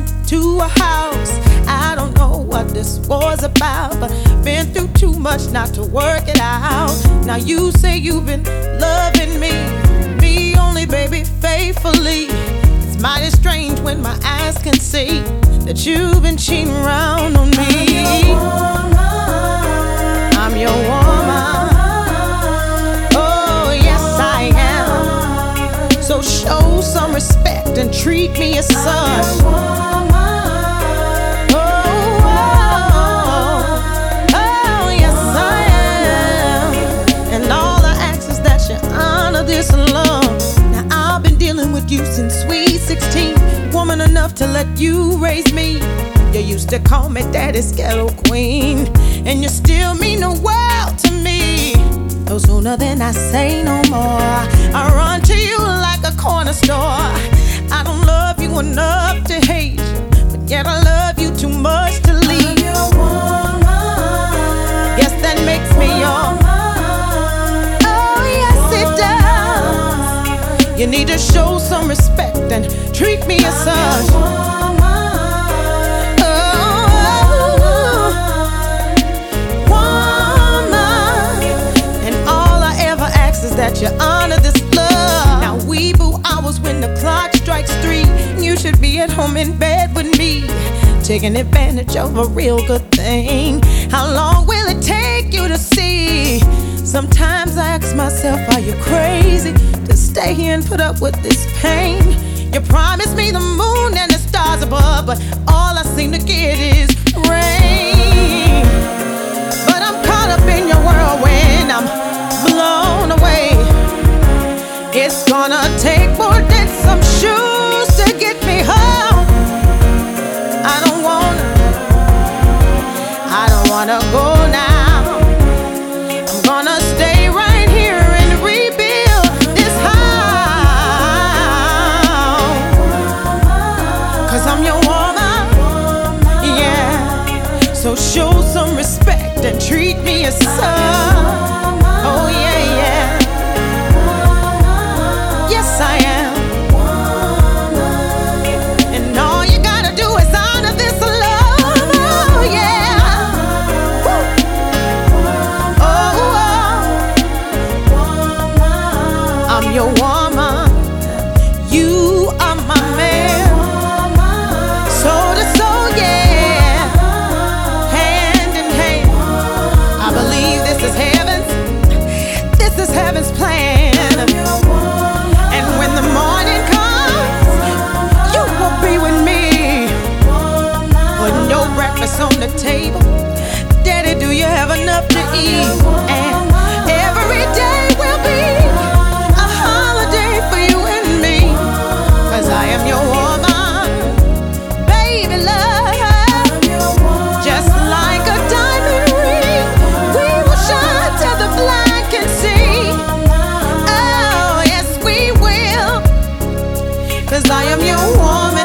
into a house. I don't know what this war's about, but been through too much not to work it out. Now you say you've been loving me only, baby, faithfully. It's mighty strange when my eyes can see that you've been cheating around on me. I'm your woman. Oh, yes, I am. So show some respect and treat me as such. This love. Now I've been dealing with you since sweet 16. Woman enough to let you raise me. You used to call me Daddy's ghetto queen, and you still mean the world to me. No sooner than I say no more, I run to you like a corner store. I don't love you enough to hate you, but yet I love you too much to leave. Yes, that makes me your. You need to show some respect and treat me as such. Woman. And all I ever ask is that you honor this love. Now we boo hours when the clock strikes 3. You should be at home in bed with me, taking advantage of a real good thing. How long will it take you to see? Sometimes I ask myself, are you crazy to stay here and put up with this pain? You promised me the moon and the stars above, but all I seem to get is rain. But I'm caught up in your whirlwind, I'm blown away. It's gonna take more than some shoes to get me home. I don't wanna go now. Stay right here and rebuild this house. 'Cause I'm your woman, yeah. So show some respect and treat me as such. Oh yeah, yeah. Yes, I am. And all you gotta do is honor this love. Oh yeah. I'm your woman, you are my man. Soul to soul, yeah. Hand in hand. I believe this is heaven's plan. And when the morning comes, you will be with me. Put no breakfast on the table. Daddy, do you have enough to eat? And every day will be for you and me, 'cause I am your woman, baby love. Just like a diamond ring, we will shine till the blind can see. Oh yes, we will, 'cause I am your woman.